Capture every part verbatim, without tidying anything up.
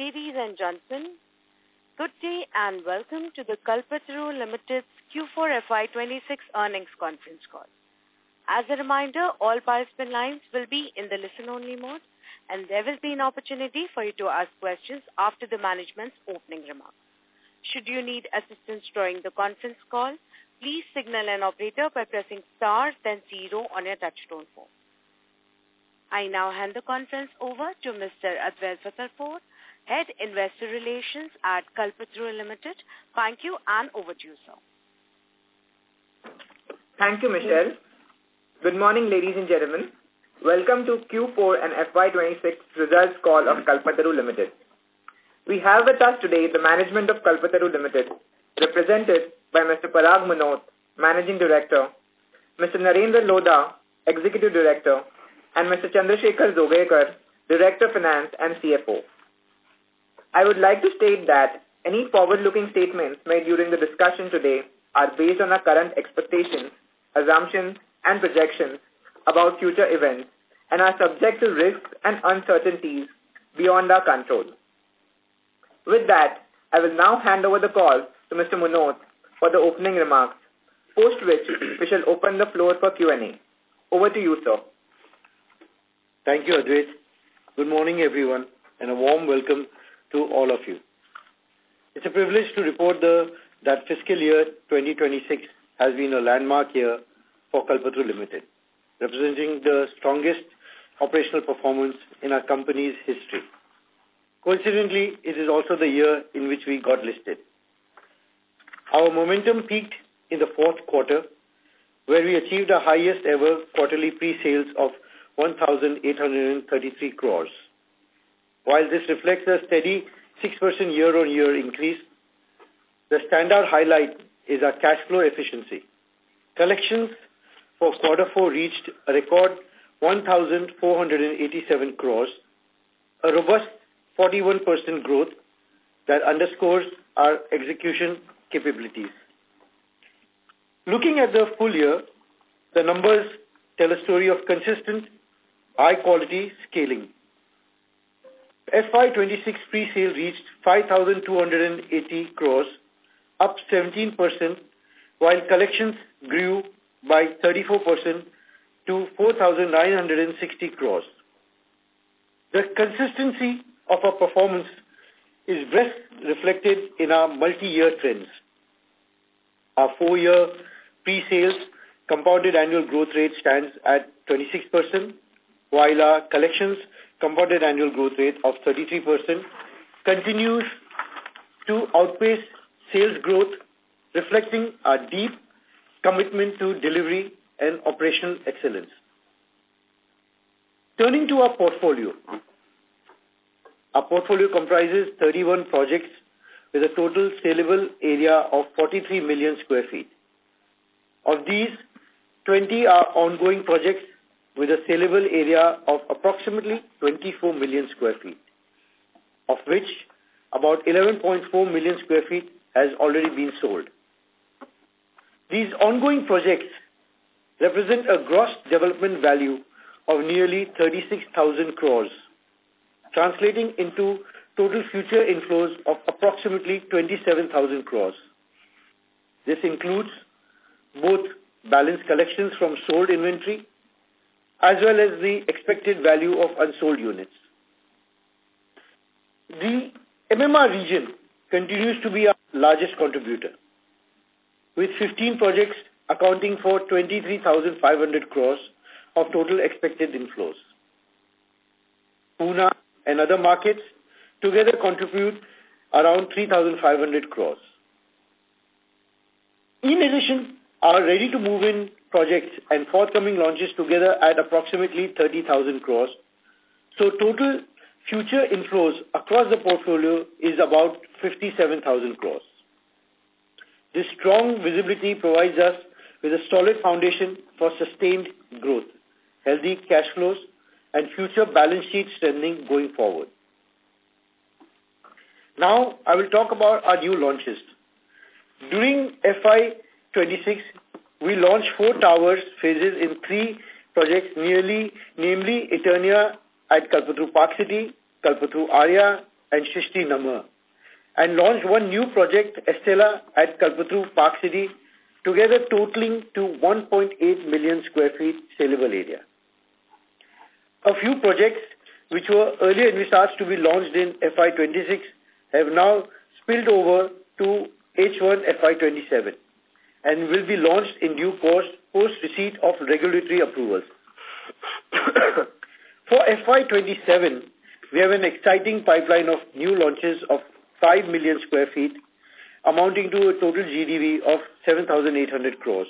Ladies and gentlemen, good day and welcome to the Kalpataru Limited's Q four F Y twenty-six earnings conference call. As a reminder, all participant lines will be in the listen-only mode, and there will be an opportunity for you to ask questions after the management's opening remarks. Should you need assistance during the conference call, please signal an operator by pressing star then zero on your touchtone phone. I now hand the conference over to Mister Advait Fattarpur, Head Investor Relations at Kalpataru Limited. Thank you, and over to you, sir. Thank you, Michelle. Good morning, ladies and gentlemen. Welcome to Q four and F Y twenty-six results call of Kalpataru Limited. We have with us today the management of Kalpataru Limited, represented by Mister Parag Manot, Managing Director, Mister Narendra Lodha, Executive Director, and Mister Chandrasekhar Zogaikar, Director Finance and C F O. I would like to state that any forward-looking statements made during the discussion today are based on our current expectations, assumptions, and projections about future events and are subject to risks and uncertainties beyond our control. With that, I will now hand over the call to Mister Manot for the opening remarks, post which we shall open the floor for Q and A. Over to you, sir. Thank you, Advait. Good morning, everyone, and a warm welcome to all of you. It's a privilege to report the, that fiscal year twenty twenty-six has been a landmark year for Kalpataru Limited, representing the strongest operational performance in our company's history. Coincidentally, it is also the year in which we got listed. Our momentum peaked in the fourth quarter, where we achieved our highest ever quarterly pre-sales of one thousand eight hundred thirty-three crores. While this reflects a steady six percent year-on-year increase, the standout highlight is our cash flow efficiency. Collections for quarter four reached a record one thousand four hundred eighty-seven crores, a robust forty-one percent growth that underscores our execution capabilities. Looking at the full year, the numbers tell a story of consistent, high-quality scaling. F Y twenty-six pre-sale reached five thousand two hundred eighty crores, up seventeen percent, while collections grew by thirty-four percent to four thousand nine hundred sixty crores. The consistency of our performance is best reflected in our multi-year trends. Our four-year pre-sales compounded annual growth rate stands at twenty-six percent, while our collections compounded annual growth rate of thirty-three percent continues to outpace sales growth, reflecting our deep commitment to delivery and operational excellence. Turning to our portfolio. Our portfolio comprises thirty-one projects with a total saleable area of forty-three million square feet. Of these, twenty are ongoing projects with a saleable area of approximately twenty-four million square feet, of which about eleven point four million square feet has already been sold. These ongoing projects represent a gross development value of nearly thirty-six thousand crores, translating into total future inflows of approximately twenty-seven thousand crores. This includes both balance collections from sold inventory as well as the expected value of unsold units. The M M R region continues to be our largest contributor, with fifteen projects accounting for twenty-three thousand five hundred crores of total expected inflows. Pune and other markets together contribute around three thousand five hundred crores. In addition, our ready-to-move-in projects and forthcoming launches together add approximately thirty thousand crores. So total future inflows across the portfolio is about fifty-seven thousand crores. This strong visibility provides us with a solid foundation for sustained growth, healthy cash flows, and future balance sheet strengthening going forward. Now, I will talk about our new launches. During F Y twenty-six, we launched four towers phases in three projects, nearly, namely Eternia at Kalpataru Park City, Kalpataru Arya, and Shrishti Namah, and launched one new project, Estella, at Kalpataru Park City, together totaling to one point eight million square feet saleable area. A few projects which were earlier envisaged to be launched in F Y twenty-six have now spilled over to H one F Y twenty-seven and will be launched in due course post receipt of regulatory approvals. For F Y twenty-seven, we have an exciting pipeline of new launches of five million square feet, amounting to a total G D V of seven thousand eight hundred crores.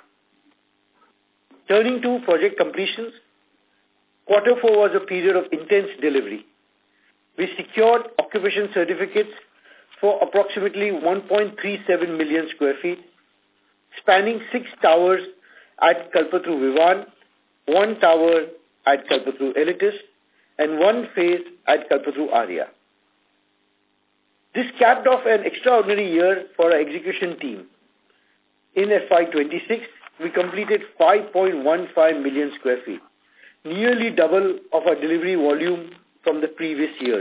Turning to project completions, quarter four was a period of intense delivery. We secured occupation certificates for approximately one point three seven million square feet, spanning six towers at Kalpataru Vivan, one tower at Kalpataru Elitis, and one phase at Kalpataru Arya. This capped off an extraordinary year for our execution team. In F Y twenty-six, we completed five point one five million square feet, nearly double of our delivery volume from the previous years.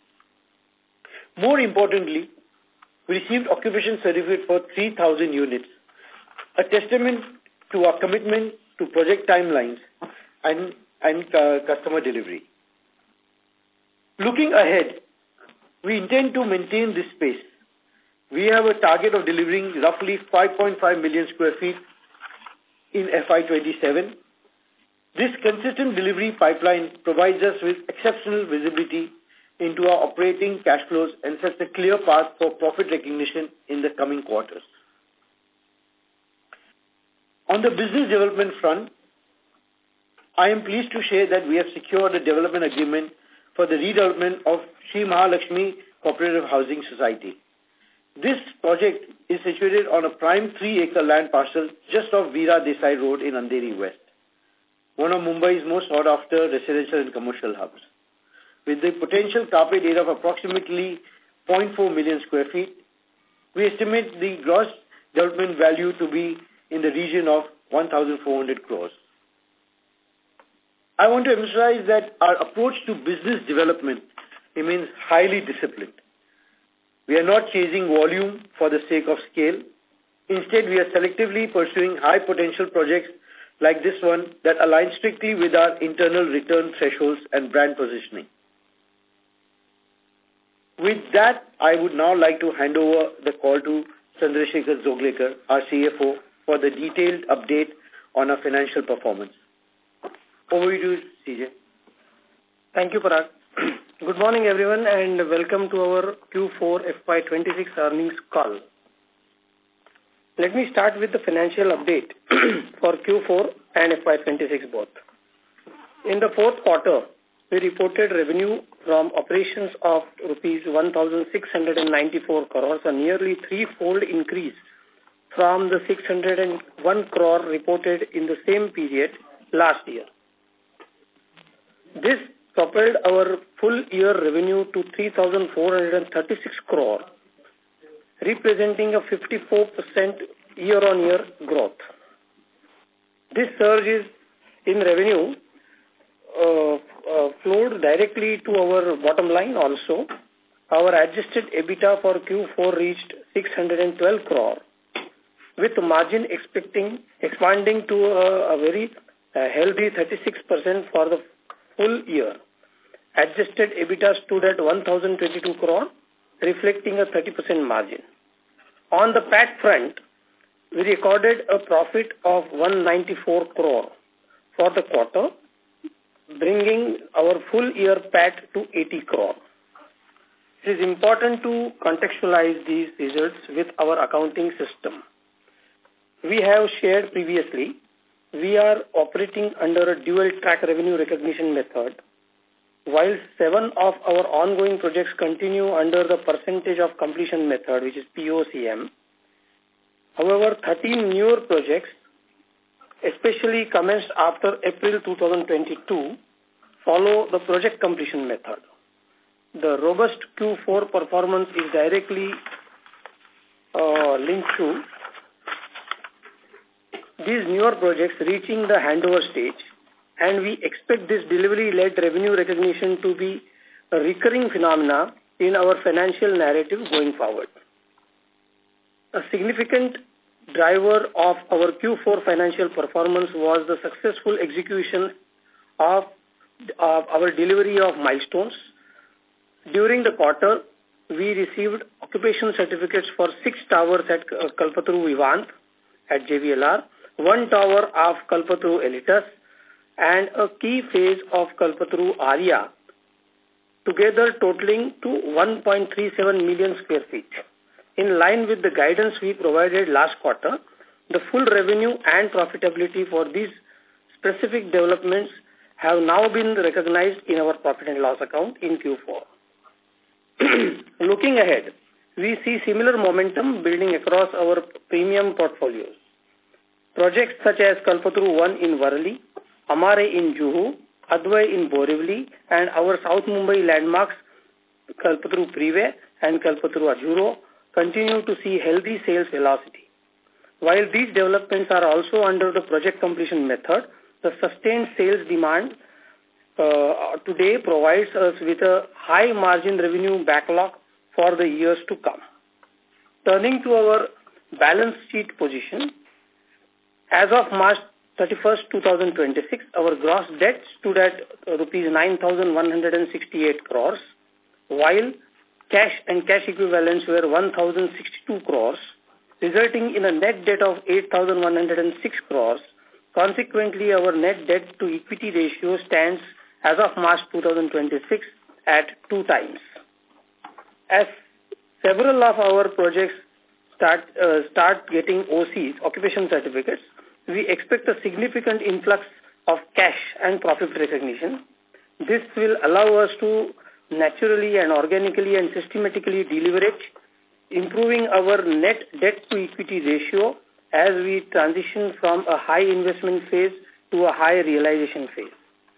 More importantly, we received occupation certificate for three thousand units, a testament to our commitment to project timelines and, and uh, customer delivery. Looking ahead, we intend to maintain this pace. We have a target of delivering roughly five point five million square feet in F Y twenty-seven. This consistent delivery pipeline provides us with exceptional visibility into our operating cash flows and sets a clear path for profit recognition in the coming quarters. On the business development front, I am pleased to share that we have secured a development agreement for the redevelopment of Sri Mahalakshmi Cooperative Housing Society. This project is situated on a prime three-acre land parcel just off Veera Desai Road in Andheri West, one of Mumbai's most sought-after residential and commercial hubs. With the potential carpet area of approximately zero point four million square feet, we estimate the gross development value to be in the region of one thousand four hundred crores. I want to emphasize that our approach to business development remains highly disciplined. We are not chasing volume for the sake of scale. Instead, we are selectively pursuing high-potential projects like this one that align strictly with our internal return thresholds and brand positioning. With that, I would now like to hand over the call to Chandrasekhar Zoglekar, our C F O, for the detailed update on our financial performance. Over to you, C J. Thank you, Parag. Good morning, everyone, and welcome to our Q four F Y twenty-six earnings call. Let me start with the financial update for Q four and F Y twenty-six both. In the fourth quarter, we reported revenue from operations of rupees one thousand six hundred ninety-four crores, a nearly threefold increase from the six hundred one crore reported in the same period last year. This propelled our full year revenue to three thousand four hundred thirty-six crore, representing a fifty-four percent year-on-year growth. This surge in revenue uh, uh, flowed directly to our bottom line also. Our adjusted EBITDA for Q four reached six hundred twelve crore, with margin expecting expanding to a, a very uh, healthy thirty-six percent for the full year. Adjusted EBITDA stood at one thousand twenty-two crore, reflecting a thirty percent margin. On the P A T front, we recorded a profit of one hundred ninety-four crore for the quarter, bringing our full year P A T to eighty crore. It is important to contextualize these results with our accounting system. We have shared previously, we are operating under a dual track revenue recognition method, while seven of our ongoing projects continue under the percentage of completion method, which is P O C M. However, thirteen newer projects, especially commenced after April two thousand twenty-two, follow the project completion method. The robust Q four performance is directly uh, linked to these newer projects reaching the handover stage, and we expect this delivery-led revenue recognition to be a recurring phenomena in our financial narrative going forward. A significant driver of our Q four financial performance was the successful execution of, of our delivery of milestones. During the quarter, we received occupation certificates for six towers at uh, Kalpataru Vivant at J V L R, one tower of Kalpataru Elitas, and a key phase of Kalpataru Arya, together totaling to one point three seven million square feet. In line with the guidance we provided last quarter, the full revenue and profitability for these specific developments have now been recognized in our profit and loss account in Q four. Looking ahead, we see similar momentum building across our premium portfolios. Projects such as Kalpataru one in Varali, Amare in Juhu, Advai in Borivali, and our South Mumbai landmarks Kalpataru Prive and Kalpataru Ajuro continue to see healthy sales velocity. While these developments are also under the project completion method, the sustained sales demand uh, today provides us with a high margin revenue backlog for the years to come. Turning to our balance sheet position, as of March thirty-first, two thousand twenty-six, our gross debt stood at rupees nine thousand one hundred sixty-eight crores, while cash and cash equivalents were one thousand sixty-two crores, resulting in a net debt of eight thousand one hundred six crores. Consequently, our net debt to equity ratio stands as of March two thousand twenty-six at two times. As several of our projects start uh, start getting O Cs, occupation certificates, we expect a significant influx of cash and profit recognition. This will allow us to naturally and organically and systematically deleverage, improving our net debt to equity ratio as we transition from a high investment phase to a high realization phase.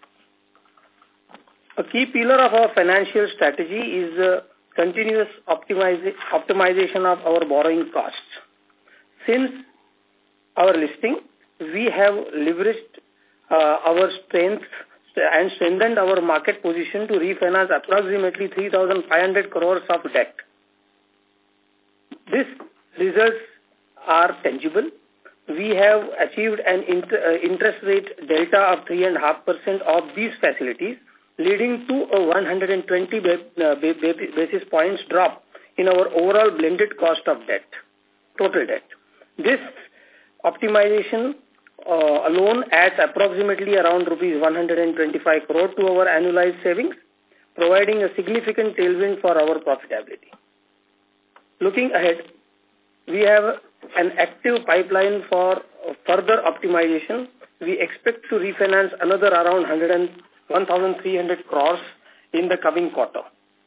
A key pillar of our financial strategy is uh, continuous optimiza- optimization of our borrowing costs. Since our listing, we have leveraged uh, our strength and strengthened our market position to refinance approximately three thousand five hundred crores of debt. These results are tangible. We have achieved an inter- uh, interest rate delta of three point five percent of these facilities, leading to a one hundred twenty ba- uh, basis points drop in our overall blended cost of debt, total debt. This optimization uh, alone adds approximately around rupees one hundred twenty-five crore to our annualized savings, providing a significant tailwind for our profitability. Looking ahead, we have an active pipeline for further optimization. We expect to refinance another around one thousand three hundred crores in the coming quarter.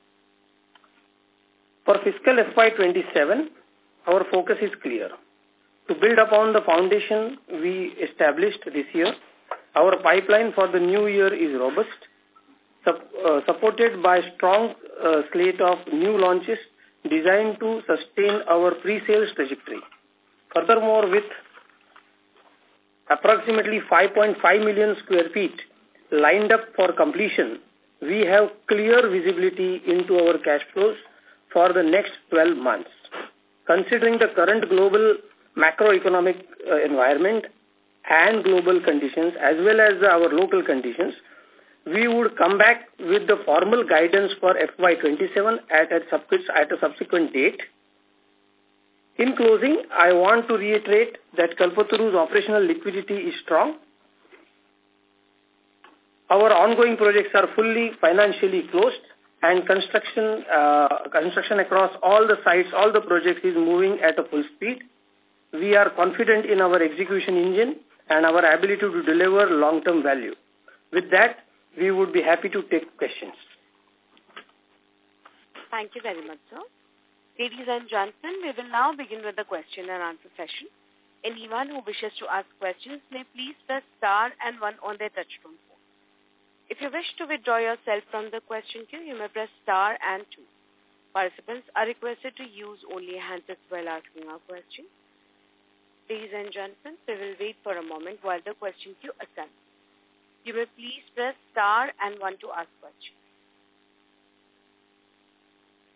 For fiscal F Y twenty-seven, our focus is clear. To build upon the foundation we established this year, our pipeline for the new year is robust, sup, uh, supported by a strong uh, slate of new launches designed to sustain our pre-sales trajectory. Furthermore, with approximately five point five million square feet lined up for completion, we have clear visibility into our cash flows for the next twelve months. Considering the current global macroeconomic uh, environment and global conditions as well as our local conditions, we would come back with the formal guidance for F Y twenty-seven at a, at a subsequent date. In closing, I want to reiterate that Kalpataru's operational liquidity is strong. Our ongoing projects are fully financially closed, and construction uh, construction across all the sites, all the projects is moving at a full speed. We are confident in our execution engine and our ability to deliver long-term value. With that, we would be happy to take questions. Thank you very much, sir. Ladies and gentlemen, we will now begin with the question and answer session. Anyone who wishes to ask questions may please press star and one on their touchtone phone. If you wish to withdraw yourself from the question queue, you may press star and two. Participants are requested to use only handsets while asking a question. Ladies and gentlemen, we will wait for a moment while the question queue assembles. You may please press star and one to ask questions.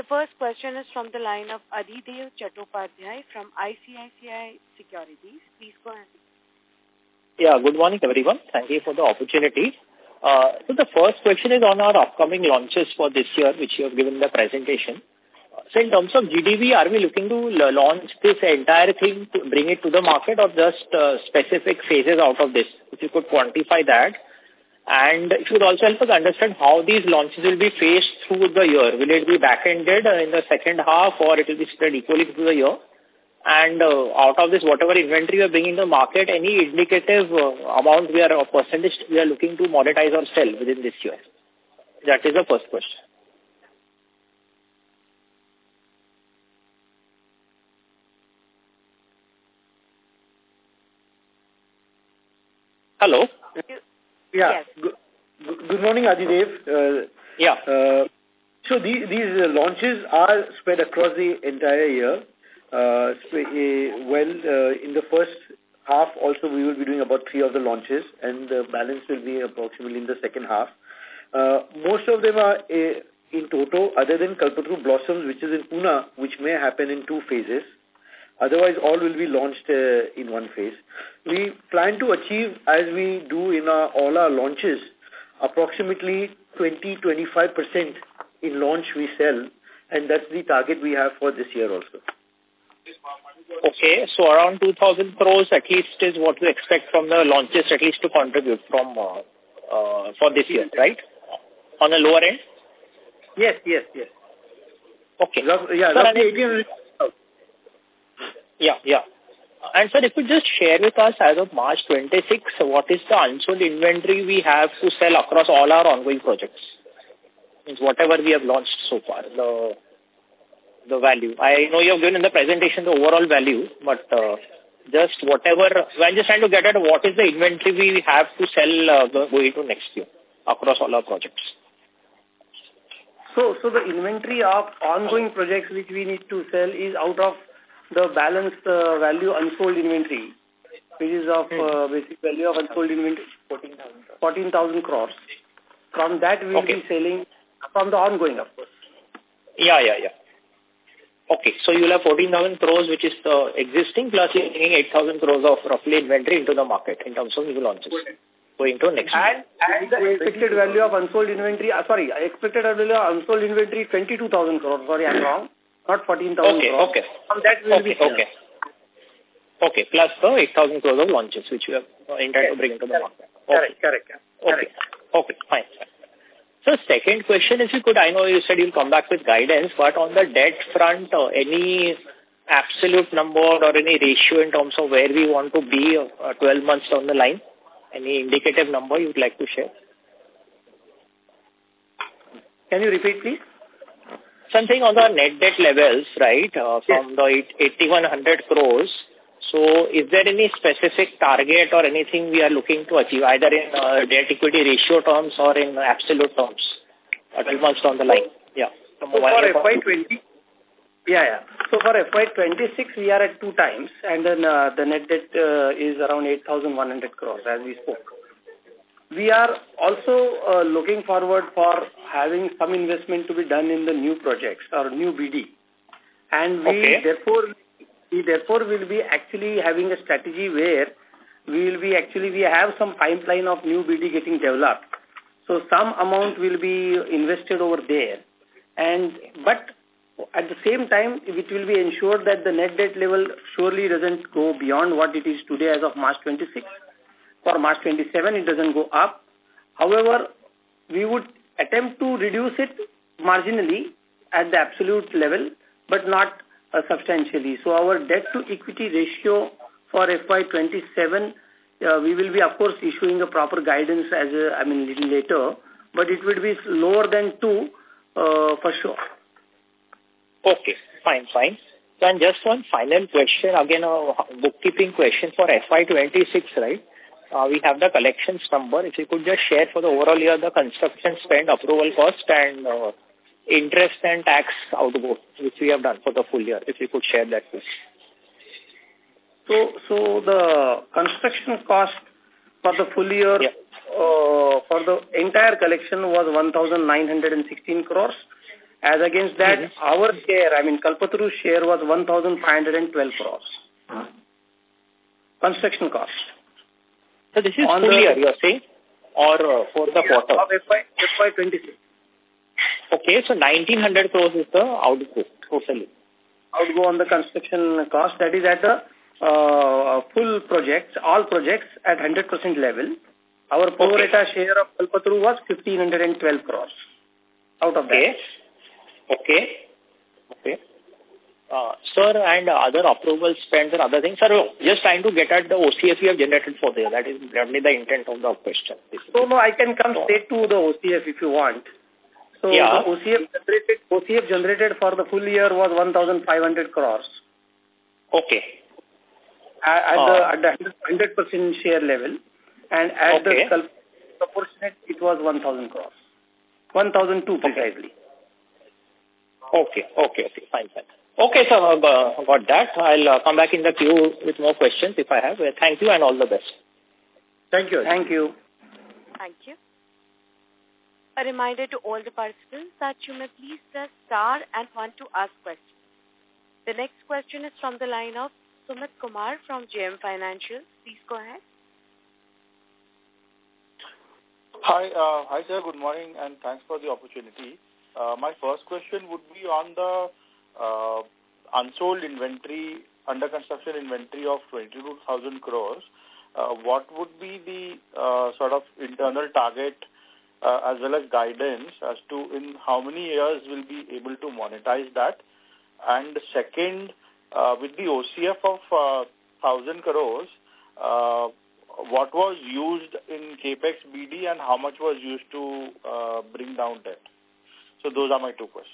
The first question is from the line of Adhidev Chattopadhyay from I C I C I Securities. Please go ahead. Yeah, good morning, everyone. Thank you for the opportunity. Uh, so the first question is on our upcoming launches for this year, which you have given in the presentation. So in terms of G D V, are we looking to launch this entire thing to bring it to the market or just uh, specific phases out of this? If you could quantify that. And if you could also help us understand how these launches will be phased through the year. Will it be back-ended in the second half or it will be spread equally through the year? And uh, out of this, whatever inventory we are bringing to the market, any indicative uh, amount we are, or percentage we are looking to monetize or sell within this year? That is the first question. Hello? Yeah. Yes. Good, good morning, Adidev. Uh, yeah. Uh, so these, these uh, launches are spread across the entire year. Uh, well, uh, in the first half also we will be doing about three of the launches and the balance will be approximately in the second half. Uh, most of them are uh, in Toto other than Kalpataru Blossoms, which is in Pune, which may happen in two phases. Otherwise, all will be launched uh, in one phase. We plan to achieve, as we do in our, all our launches, approximately twenty to twenty-five percent in launch we sell, and that's the target we have for this year also. Okay, so around two thousand crores at least is what we expect from the launches at least to contribute from uh, uh, for this year, right? On the lower end? Yes, yes, yes. Okay. Rough, yeah, sir, roughly eighteen hundred. Yeah, yeah. And sir, if you just share with us as of March twenty-sixth, what is the unsold inventory we have to sell across all our ongoing projects? Means whatever we have launched so far, the the value. I know you have given in the presentation the overall value, but uh, just whatever, I'm just trying to get at what is the inventory we have to sell uh, going to next year across all our projects. So, so the inventory of ongoing projects which we need to sell is out of the balance uh, value unsold inventory, which is of uh, basic value of unsold inventory, fourteen thousand crores. From that we will okay. be selling from the ongoing, of course. Yeah, yeah, yeah. Okay, so you will have fourteen thousand crores, which is the existing, plus you are bringing eight thousand crores of roughly inventory into the market in terms of new launches going to next and, year. And the expected value of unsold inventory, uh, sorry, expected value of unsold inventory twenty-two thousand crores. Sorry, I'm wrong. Not fourteen thousand okay, crores. Okay, From that will okay. be Okay, okay. Plus the eight thousand crores of launches, which you have uh, intended yes. to bring into the market. Okay. Correct, correct. Okay, correct. okay, fine. So second question, if you could, I know you said you'll come back with guidance, but on the debt front, uh, any absolute number or any ratio in terms of where we want to be uh, twelve months down the line? Any indicative number you'd like to share? Can you repeat, please? Something on the net debt levels, right, uh, from yes. the eighty-one hundred crores. So is there any specific target or anything we are looking to achieve, either in uh, debt equity ratio terms or in absolute terms, uh, twelve months down the line? Yeah. So for F Y twenty, yeah, yeah. So for F Y twenty-six, we are at two times, and then uh, the net debt uh, is around eight thousand one hundred crores, as we spoke. We are also uh, looking forward for having some investment to be done in the new projects or new B D. And we okay. therefore, we therefore will be actually having a strategy where we will be actually, we have some pipeline of new B D getting developed. So some amount will be invested over there. And, but at the same time, it will be ensured that the net debt level surely doesn't go beyond what it is today as of March twenty-sixth. For March twenty-seven, it doesn't go up. However, we would attempt to reduce it marginally at the absolute level, but not uh, substantially. So our debt to equity ratio for F Y twenty-seven, uh, we will be, of course, issuing a proper guidance as a, I mean, little later, but it would be lower than two uh, for sure. Okay, fine, fine. So, and just one final question, again, a bookkeeping question for F Y twenty-six, right? Uh, we have the collections number. If you could just share for the overall year the construction spend, approval cost, and uh, interest and tax outgo, which we have done for the full year. If you could share that, please. So, so the construction cost for the full year, yeah. uh, for the entire collection was one thousand nine hundred sixteen crores, As against that, mm-hmm. our share, I mean, Kalpataru's share was one thousand five hundred twelve crores. Uh-huh. Construction cost. So this is On full the, year, you are saying? Or uh, for the quarter? Of F Y twenty-six. Okay, so nineteen hundred crores is the outgo totally. Outgo on the construction cost, that is at the uh, full projects, all projects at one hundred percent level. Our pro rata okay. share of Kalpataru was one thousand five hundred twelve crores out of okay. that. Okay. Okay. Uh, sir, and other approval spends and other things, sir, just trying to get at the O C F you have generated for there. That is probably the intent of the question. So, no, I can come so, straight to the O C F if you want. So, yeah. the O C F generated, O C F generated for the full year was one thousand five hundred crores. Okay. At, at, uh, the, at the one hundred percent share level. And at okay. the proportionate, it was one thousand crores. one thousand two precisely. Okay, okay, okay, fine, fine. Okay, sir, uh, got that. I'll uh, come back in the queue with more questions if I have. Uh, thank you and all the best. Thank you. Thank you. Thank you. A reminder to all the participants that you may please press star and one to ask questions. The next question is from the line of Sumit Kumar from J M Financial. Please go ahead. Hi, uh, hi sir, good morning and thanks for the opportunity. Uh, my first question would be on the uh, unsold inventory, under construction inventory of twenty-two thousand crores. Uh, what would be the uh, sort of internal target uh, as well as guidance as to in how many years we'll be able to monetize that? And second, uh, with the O C F of uh, one thousand crores, uh, what was used in CAPEX B D and how much was used to uh, bring down debt? So those are my two questions.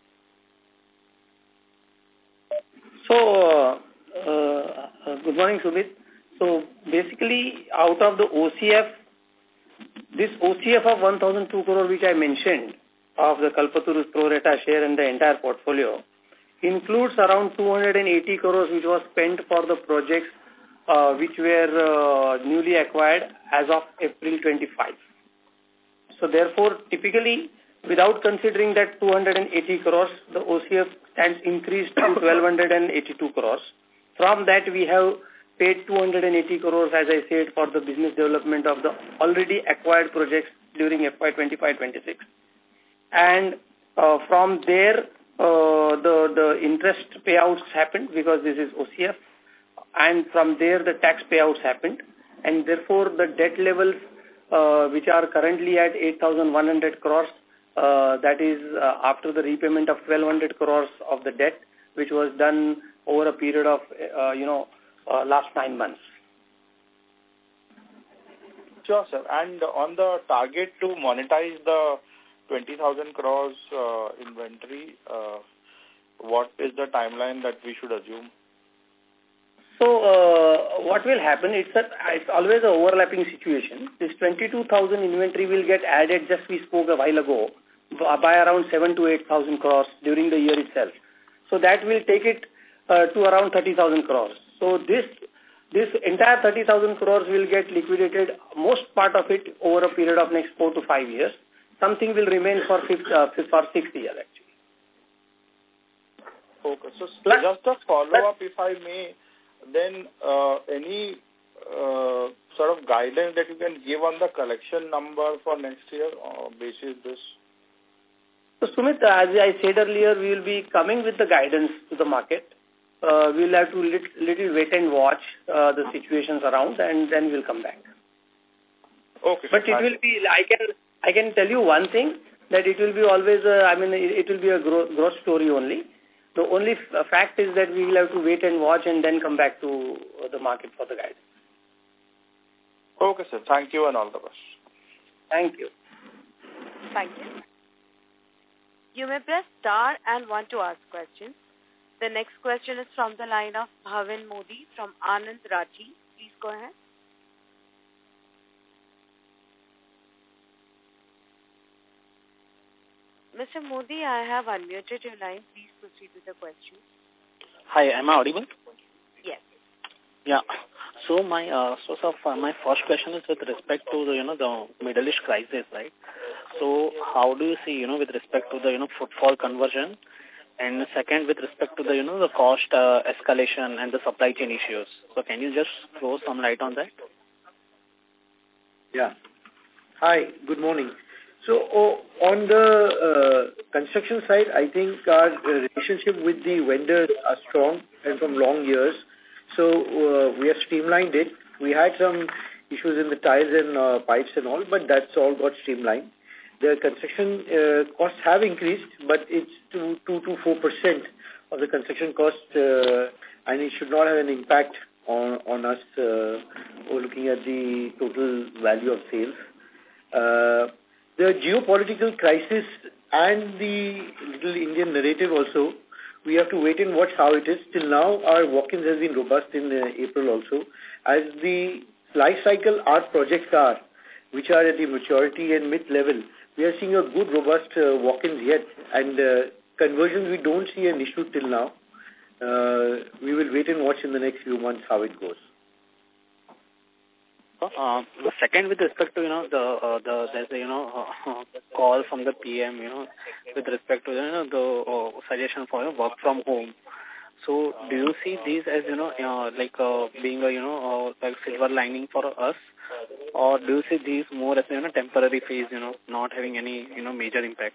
So, uh, uh, good morning, Sumit. So, basically, out of the O C F, this O C F of one thousand two crore which I mentioned of the Kalpataru's pro rata share in the entire portfolio includes around two hundred eighty crores which was spent for the projects uh, which were uh, newly acquired as of April twenty-fifth. So, therefore, typically, without considering that two hundred eighty crores, the O C F stands increased to twelve eighty-two crores. From that, we have paid two hundred eighty crores, as I said, for the business development of the already acquired projects during F Y twenty-five twenty-six. And uh, from there, uh, the, the interest payouts happened because this is O C F. And from there, the tax payouts happened. And therefore, the debt levels, uh, which are currently at eight thousand one hundred crores, Uh, that is uh, after the repayment of twelve hundred crores of the debt, which was done over a period of, uh, you know, uh, last nine months. Sure, sir. And on the target to monetize the twenty thousand crores uh, inventory, uh, what is the timeline that we should assume? So, uh, what will happen, it's, a, it's always an overlapping situation. This twenty-two thousand inventory will get added, just we spoke a while ago, by around seven to eight thousand crores during the year itself. So that will take it uh, to around thirty thousand crores. So this this entire thirty thousand crores will get liquidated, most part of it over a period of next four to five years. Something will remain for fifth, uh, fifth or sixth year actually. Okay, so plus, just a follow-up if I may, then uh, any uh, sort of guidance that you can give on the collection number for next year uh, basis this? So, Sumit, as I said earlier, we will be coming with the guidance to the market. Uh, we will have to lit, little wait and watch uh, the situations around, and then we'll come back. Okay. But it will be, I can I can tell you one thing, that it will be always, a, I mean, it, it will be a growth, growth story only. The only f fact is that we will have to wait and watch and then come back to the market for the guidance. Okay, sir. Thank you and all the best. Thank you. Thank you. You may press star and one to ask questions. The next question is from the line of Bhavin Modi from Anand Rathi. Please go ahead. Mister Modi, I have unmuted your line. Please proceed with the question. Hi, am I audible? Yes. Yeah. So my uh, so, so uh, my first question is with respect to the, you know, the Middle East crisis, right? So how do you see, you know, with respect to the, you know, footfall conversion? And second, with respect to the, you know, the cost uh, escalation and the supply chain issues. So can you just throw some light on that? Yeah. Hi, good morning. So oh, on the uh, construction side, I think our uh, relationship with the vendors are strong and from long years. So uh, we have streamlined it. We had some issues in the tiles and uh, pipes and all, but that's all got streamlined. The construction uh, costs have increased, but it's two to four percent of the construction cost, uh, and it should not have an impact on on us uh, looking at the total value of sales. Uh, the geopolitical crisis and the little Indian narrative also, we have to wait and watch how it is. Till now, our walk-ins has been robust in uh, April also. As the life cycle our projects are, which are at the maturity and mid-level, we are seeing a good, robust uh, walk-ins yet, and uh, conversions we don't see an issue till now. Uh, we will wait and watch in the next few months how it goes. Uh, second, with respect to, you know, the, uh, the there's a, you know, uh, call from the P M, you know, with respect to, you know, the uh, suggestion for you know, work from home. So do you see these as, you know, uh, like uh, being a, you know, uh, like silver lining for us? Or do you see these more as, you know, temporary phase, you know, not having any, you know, major impact?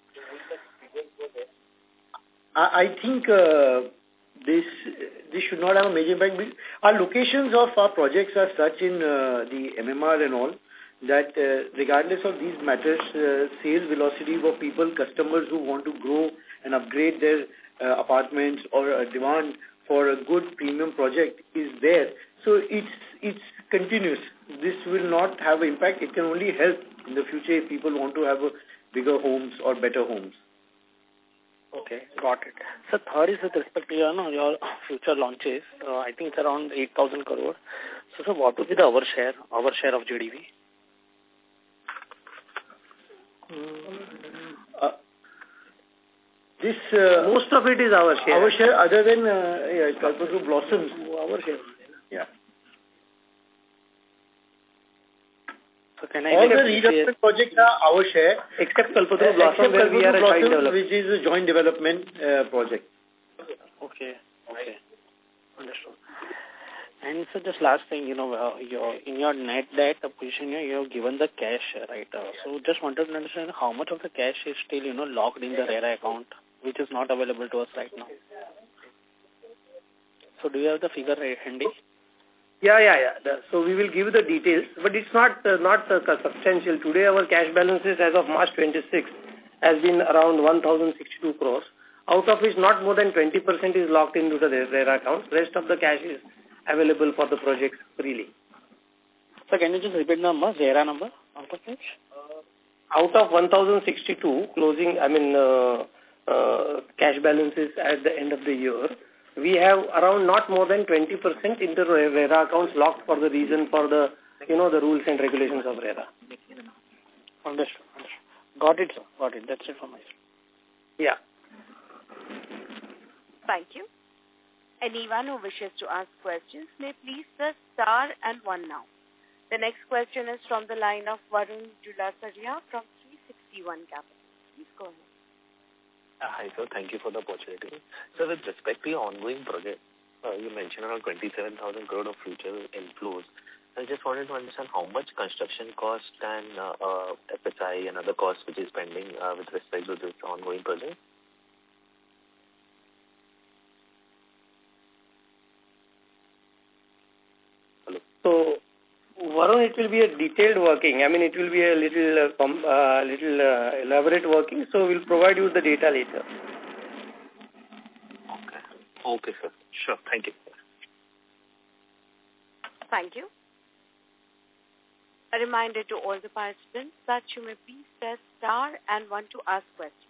I, I think uh, this this should not have a major impact. Our locations of our projects are such in uh, the M M R and all that uh, regardless of these matters, uh, sales velocity for people, customers who want to grow and upgrade their uh, apartments or a demand for a good premium project is there. So it's it's continuous. This will not have an impact. It can only help in the future if people want to have a bigger homes or better homes. Okay, got it. So third is with respect to you know, your future launches. Uh, I think it's around eight thousand crore. So, so what would be the our share, our share of G D V? Uh, this uh, Most of it is our share. Our share, other than uh, yeah, Kalpataru Blossoms, our share. Yeah. So can I All the redevelopment projects are our share, except Kalpataru uh, Blossom, except where we are a joint developer, which is a joint development uh, project. Okay, okay, understood. And so just last thing, you know, uh, your in your net debt position, you have given the cash, right? Uh, so just wanted to understand how much of the cash is still, you know, locked in the RERA account, which is not available to us right now. So do you have the figure handy? Yeah, yeah, yeah. The, so we will give the details, but it's not uh, not uh, substantial. Today our cash balances as of March twenty-sixth has been around one thousand sixty-two crores, out of which not more than twenty percent is locked into the RERA account. Rest of the cash is available for the projects freely. So can you just repeat the number, RERA number, out of which? Uh, out of one thousand sixty-two closing, I mean, uh, uh, cash balances at the end of the year, we have around not more than twenty percent in the RERA accounts locked for the reason for the, you know, the rules and regulations of RERA. Understood. Understood. Got it, sir. Got it. That's it for myself. Yeah. Thank you. Anyone who wishes to ask questions may please press star and one now. The next question is from the line of Varun Julasaria from three sixty-one Capital. Please go ahead. Uh, hi, sir. Thank you for the opportunity. So, with respect to your ongoing project, uh, you mentioned around twenty-seven thousand crore of future inflows. I just wanted to understand how much construction cost and uh, uh, F S I and other costs which is pending uh, with respect to this ongoing project. Hello. So, Varun, it will be a detailed working. I mean, it will be a little, uh, com uh, little uh, elaborate working. So, we'll provide you the data later. Okay. Okay, sir. Sure. Thank you. Thank you. A reminder to all the participants that you may please press star and one to ask questions.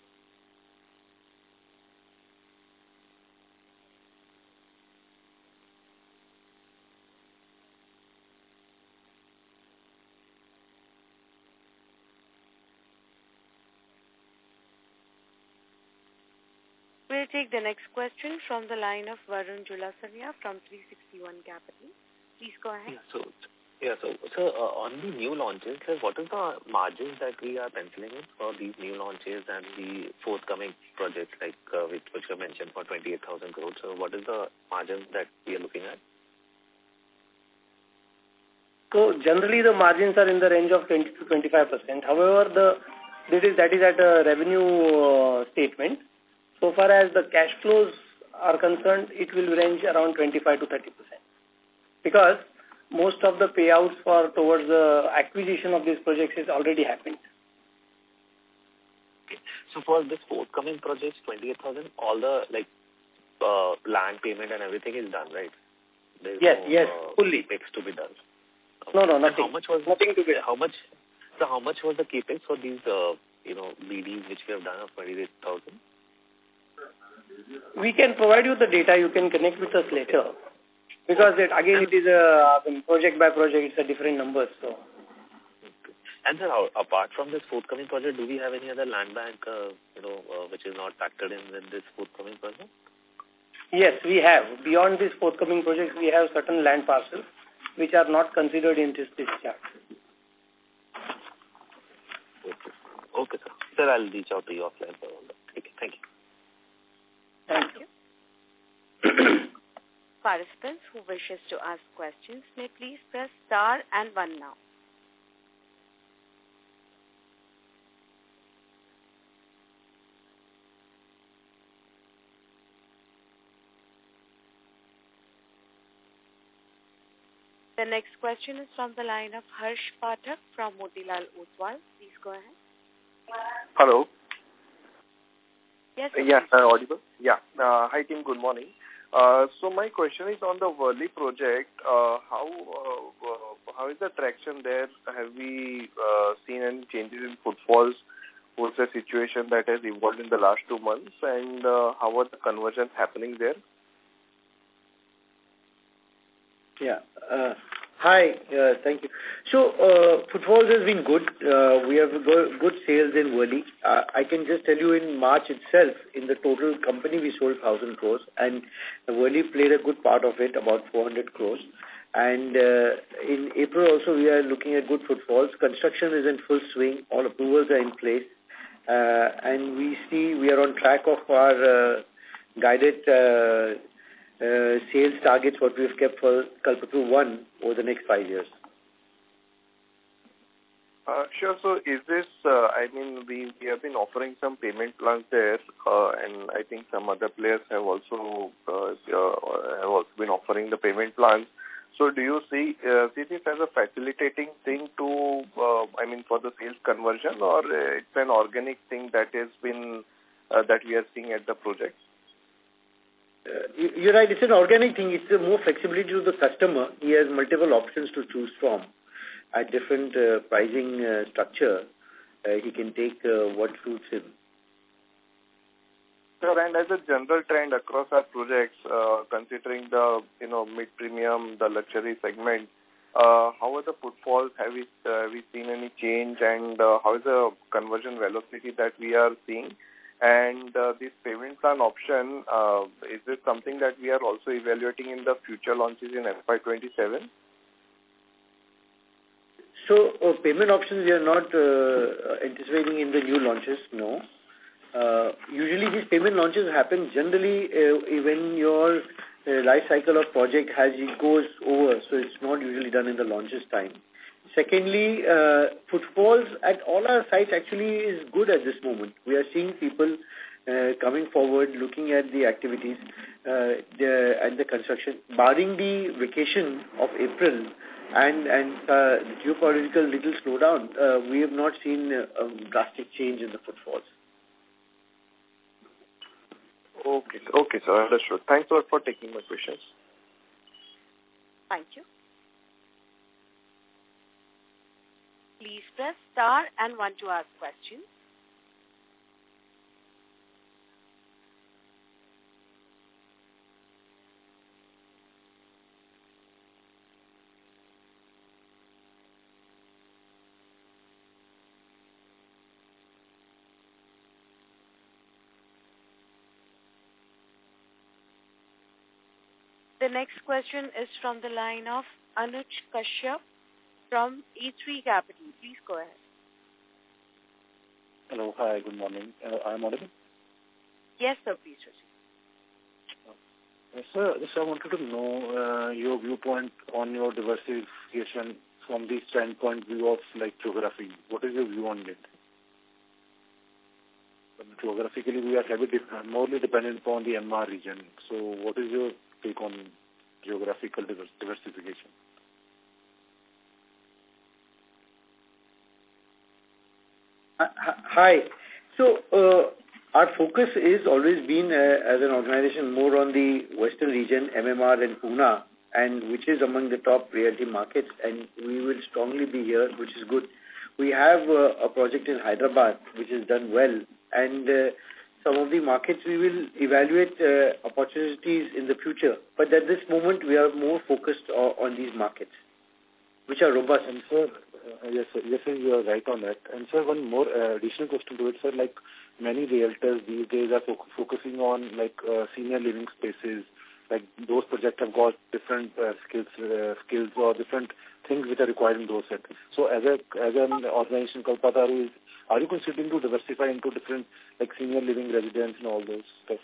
We'll take the next question from the line of Varun Julasaria from three sixty-one Capital. Please go ahead. Yeah, so, Yeah, so, so uh, on the new launches, sir, what is the margins that we are penciling in for these new launches and the forthcoming projects, like uh, which, which you mentioned for twenty-eight thousand crores? So what is the margins that we are looking at? So generally the margins are in the range of twenty to twenty-five percent. However, the that is, that is at a revenue uh, statement. So far as the cash flows are concerned, it will range around twenty-five to thirty percent. Because most of the payouts for towards the acquisition of these projects is already happened. Okay. So for this forthcoming projects, twenty-eight thousand, all the like uh, land payment and everything is done, right? There's yes, no, yes, uh, fully. capex to be done. Okay. No, no, And nothing. how much was nothing to be how much? So how much was the capex for these, uh, you know, B Ds which we have done of twenty-eight thousand? We can provide you the data. You can connect with us later. Because it, again, it is a project by project. It's a different numbers. So. Okay. And sir, how, apart from this forthcoming project, do we have any other land bank, uh, you know, uh, which is not factored in in this forthcoming project? Yes, we have. Beyond this forthcoming project, we have certain land parcels which are not considered in this, this chart. Okay. Okay, sir. Sir, I'll reach out to you offline for all that. Okay, thank you. Thank you. Participants who wishes to ask questions may please press star and one now. The next question is from the line of Harsh Pathak from Motilal Oswal. Please go ahead. Hello. Yes. Yeah, uh, audible. Yeah. Uh, hi, team. Good morning. Uh, so my question is on the Worli project. Uh, how uh, uh, how is the traction there? Have we uh, seen any changes in footfalls? What's the situation that has evolved in the last two months? And uh, how are the conversions happening there? Yeah. Uh, hi. Uh, thank you. So, uh, footfalls has been good. Uh, we have go good sales in Worli. Uh, I can just tell you in March itself, in the total company, we sold one thousand crores. And Worli played a good part of it, about four hundred crores. And uh, in April also, we are looking at good footfalls. Construction is in full swing. All approvals are in place. Uh, and we see we are on track of our uh, guided uh, Uh, sales targets what we've kept for Kalpataru one over the next five years. Uh, sure. So is this, uh, I mean, we, we have been offering some payment plans there, uh, and I think some other players have also uh, uh, have also been offering the payment plans. So do you see, uh, see this as a facilitating thing to, uh, I mean, for the sales conversion, or uh, it's an organic thing that has been, uh, that we are seeing at the project? Uh, you're right, it's an organic thing. It's a more flexibility to the customer. He has multiple options to choose from at different uh, pricing uh, structure. Uh, he can take uh, what suits him. Sure, and as a general trend across our projects, uh, considering the, you know, mid-premium, the luxury segment, uh, how are the footfalls? Have we, uh, have we seen any change, and uh, how is the conversion velocity that we are seeing? And uh, this payment plan option, uh, is this something that we are also evaluating in the future launches in F Y twenty-seven? So, uh, payment options we are not uh, anticipating in the new launches, no. Uh, usually these payment launches happen generally uh, when your uh, life cycle of project has it goes over, so it's not usually done in the launches time. Secondly, uh, footfalls at all our sites actually is good at this moment. We are seeing people uh, coming forward, looking at the activities uh, the, and the construction. Barring the vacation of April and, and uh, the geopolitical little slowdown, uh, we have not seen a, a drastic change in the footfalls. Okay, okay, sir, understood. Thanks a lot for taking my questions. Thank you. Please press star and one to ask questions. The next question is from the line of Anuj Kashyap from E three Capital. Please go ahead. Hello. Hi. Good morning. Uh, I'm audible? Yes, sir. Please proceed. Uh, sir, just I wanted to know uh, your viewpoint on your diversification from the standpoint view of like geography. What is your view on it? Geographically, we are heavily de- morely dependent upon the M R region. So, what is your take on geographical divers- diversification? Hi. So, uh, our focus is always been, uh, as an organization, more on the Western region, M M R and Pune, and which is among the top realty markets, and we will strongly be here, which is good. We have uh, a project in Hyderabad, which has done well, and uh, some of the markets we will evaluate uh, opportunities in the future. But at this moment, we are more focused on, on these markets, which are robust. And sir, uh, yes, sir, yes, sir, you are right on that. And sir, one more uh, additional question to it, sir. Like many realtors these days are fo- focusing on like uh, senior living spaces. Like those projects have got different uh, skills, uh, skills or different things which are required in those sets. So, as a as an organization, Kalpataru, are you considering to diversify into different like senior living residents and all those stuff?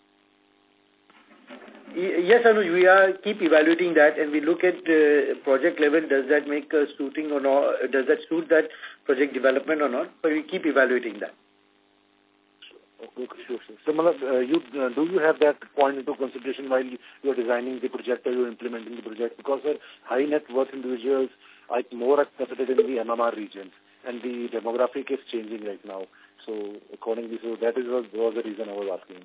Yes, Anuj, we are keep evaluating that, and we look at uh, project level. Does that make uh, suiting or not? Does that suit that project development or not? But we keep evaluating that. Okay, sure, sure. So, uh, you, uh, do you have that point into consideration while you are designing the project or you are implementing the project? Because uh, high net worth individuals are more concentrated in the M M R regions, and the demographic is changing right now. So, accordingly, so that is was, was the reason I was asking.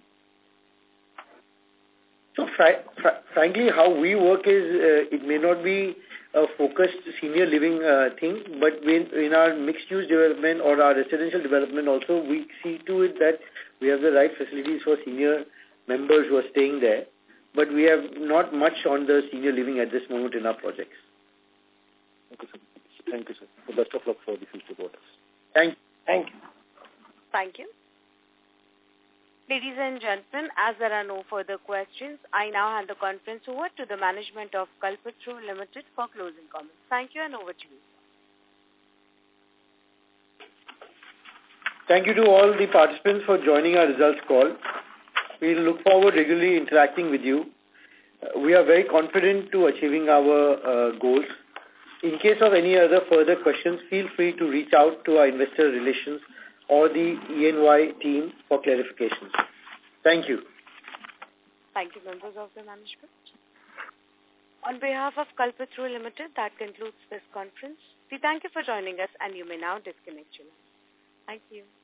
So, fr- fr- frankly, how we work is uh, it may not be a focused senior living uh, thing, but when, in our mixed-use development or our residential development also, we see to it that we have the right facilities for senior members who are staying there, but we have not much on the senior living at this moment in our projects. Okay, sir. Thank you, sir. So best of luck for the future quarters. Thank, thank you. Thank you. Ladies and gentlemen, as there are no further questions, I now hand the conference over to the management of Kalpataru Limited for closing comments. Thank you, and over to you. Thank you to all the participants for joining our results call. We look forward regularly interacting with you. Uh, we are very confident to achieving our uh, goals. In case of any other further questions, feel free to reach out to our investor relations or the E and Y team for clarifications. Thank you. Thank you, members of the management. On behalf of Kalpataru Limited, that concludes this conference. We thank you for joining us, and you may now disconnect your line. Thank you.